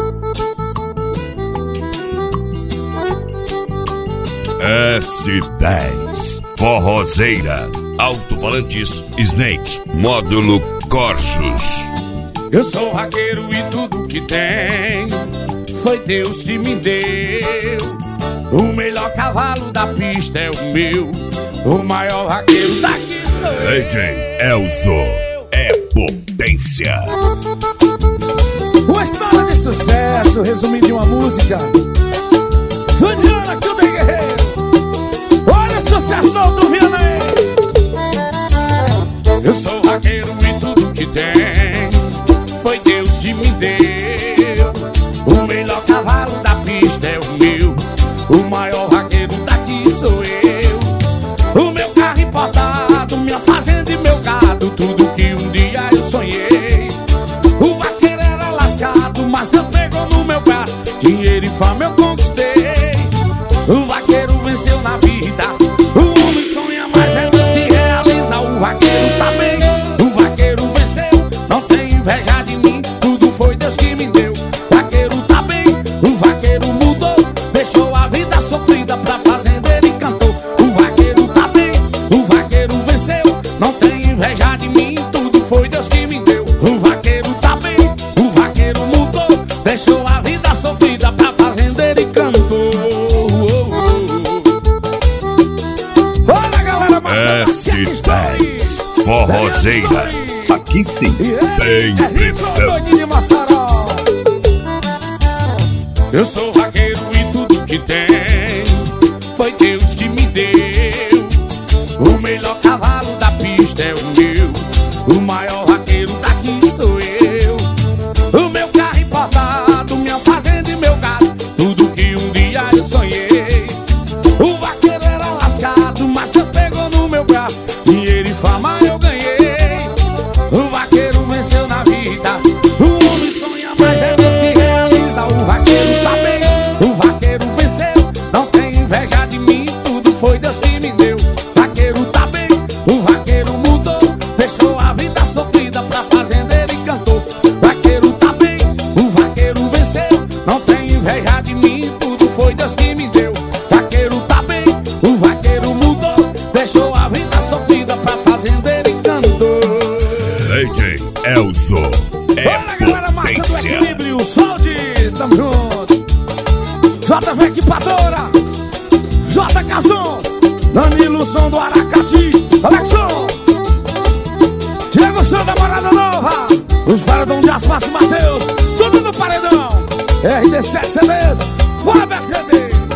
S10 Forrozeira Alto-falantes Snake Módulo Corsos. Eu sou vaqueiro e tudo que tem foi Deus que me deu. O melhor cavalo da pista é o meu, o maior vaqueiro daqui sou eu. DJ Elzo é potência. Uma história de sucesso resumida em uma música. Juliana, que o bem guerreiro. Olha o sucesso do Viana aí. Eu sou vaqueiro e tudo que tem foi Deus que me deu. O melhor cavalo da pista é o meu, o maior vaqueiro daqui sou eu. O meu carro importado, minha fazenda e meu gado, tudo que um dia eu sonhei. O vaqueiro era lascado, mas Deus pegou no meu braço, dinheiro e fama eu conquistei. O vaqueiro venceu na vida, o homem sonha, mas é Deus que realiza. O vaqueiro tá bem, o vaqueiro venceu, não tem inveja de mim, tudo foi Deus que me deu. O vaqueiro tá bem, o vaqueiro mudou, deixou a vida sofrida pra fazendeiro e cantor. O vaqueiro tá bem, o vaqueiro venceu, não tem inveja de mim, tudo foi Deus que me deu. O vaqueiro tá bem, o vaqueiro mudou, deixou a vida sofrida pra fazendeiro e cantor. Olha, galera, S10 Forrozeira. Aqui sim tem pressão. Eu sou vaqueiro e tudo que tem foi Deus que me deu. O melhor cavalo da pista é o meu, o maior vaqueiro daqui sou eu. O meu carro importado, minha fazenda e meu gado, tudo que um dia eu sonhei. O vaqueiro era lascado, mas Deus pegou no meu braço, dinheiro e fama eu ganhei. O vaqueiro venceu na vida, o homem sonha, mas é Deus que realiza. O vaqueiro tá bem, o vaqueiro venceu, não tem inveja de mim, tudo foi Deus que me deu. O vaqueiro tá bem, o vaqueiro mudou, deixou a vida sofrida pra fazendeiro e cantor. O vaqueiro tá bem, o vaqueiro venceu, não tem inveja de mim, tudo foi Deus que me deu. O vaqueiro tá bem, o vaqueiro mudou, deixou a vida sofrida pra fazendeiro e cantor. DJ Elzo é olha, galera, massa do potência. equilíbrio, solde, tamo junto. JV Equipadora, J Cazon, Danilo Som do Aracati, Alexson, Diego Som da Morada Nova, os paredão de Aspas Mateus, tudo no paredão. RD7 CDs, vai BFD.